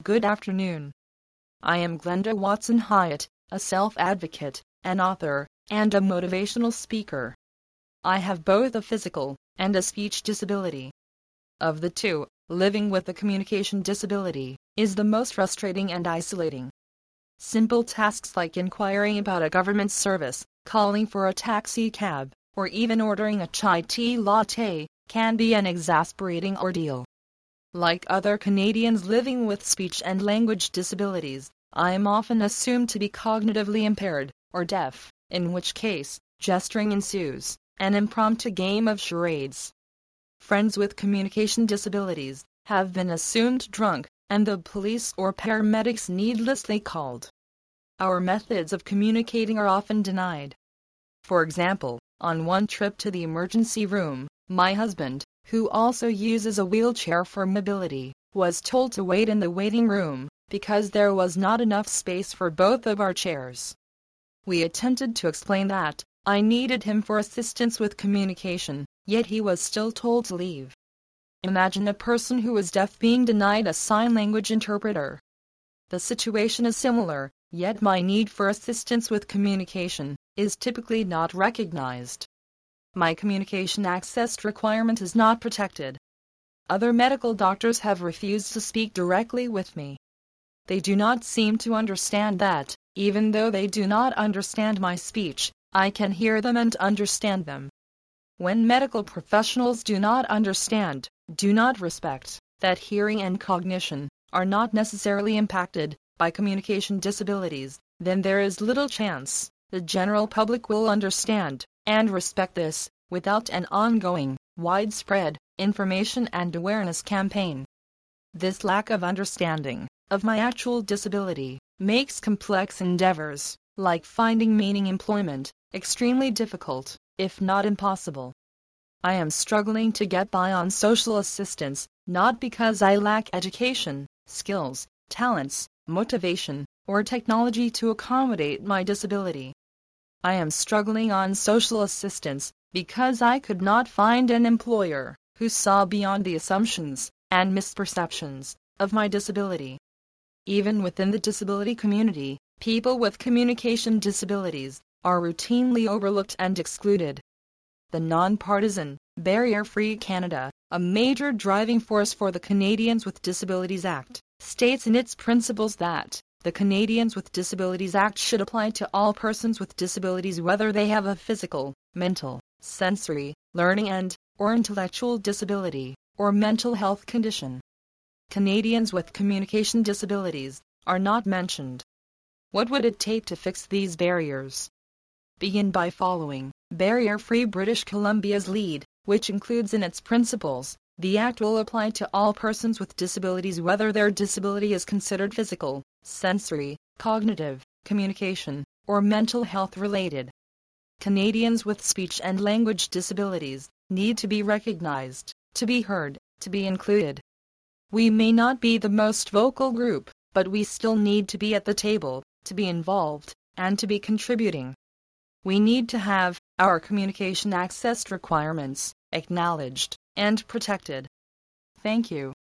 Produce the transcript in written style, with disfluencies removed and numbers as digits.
Good afternoon. I am Glenda Watson Hyatt, a self-advocate, an author, and a motivational speaker. I have both a physical and a speech disability. Of the two, living with a communication disability is the most frustrating and isolating. Simple tasks like inquiring about a government service, calling for a taxi cab, or even ordering a chai tea latte can be an exasperating ordeal. Like other Canadians living with speech and language disabilities, I am often assumed to be cognitively impaired or deaf, in which case, gesturing ensues, an impromptu game of charades. Friends with communication disabilities have been assumed drunk, and the police or paramedics needlessly called. Our methods of communicating are often denied. For example, on one trip to the emergency room, my husband, who also uses a wheelchair for mobility, was told to wait in the waiting room because there was not enough space for both of our chairs. We attempted to explain that I needed him for assistance with communication, yet he was still told to leave. Imagine a person who is deaf being denied a sign language interpreter. The situation is similar, yet my need for assistance with communication is typically not recognized. My communication access requirement is not protected. Other medical doctors have refused to speak directly with me. They do not seem to understand that, even though they do not understand my speech, I can hear them and understand them. When medical professionals do not understand, do not respect, that hearing and cognition are not necessarily impacted by communication disabilities, then there is little chance the general public will understand and respect this without an ongoing, widespread information and awareness campaign. This lack of understanding of my actual disability makes complex endeavors, like finding meaning employment, extremely difficult, if not impossible. I am struggling to get by on social assistance, not because I lack education, skills, talents, motivation, or technology to accommodate my disability. I am struggling on social assistance because I could not find an employer who saw beyond the assumptions and misperceptions of my disability. Even within the disability community, people with communication disabilities are routinely overlooked and excluded. The nonpartisan, Barrier-Free Canada, a major driving force for the Canadians with Disabilities Act, states in its principles that the Canadians with Disabilities Act should apply to all persons with disabilities whether they have a physical, mental, sensory, learning or intellectual disability, or mental health condition. Canadians with communication disabilities are not mentioned. What would it take to fix these barriers? Begin by following Barrier-Free British Columbia's lead, which includes in its principles, the Act will apply to all persons with disabilities whether their disability is considered physical, sensory, cognitive, communication, or mental health related. Canadians with speech and language disabilities need to be recognized, to be heard, to be included. We may not be the most vocal group, but we still need to be at the table, to be involved, and to be contributing. We need to have our communication access requirements acknowledged and protected. Thank you.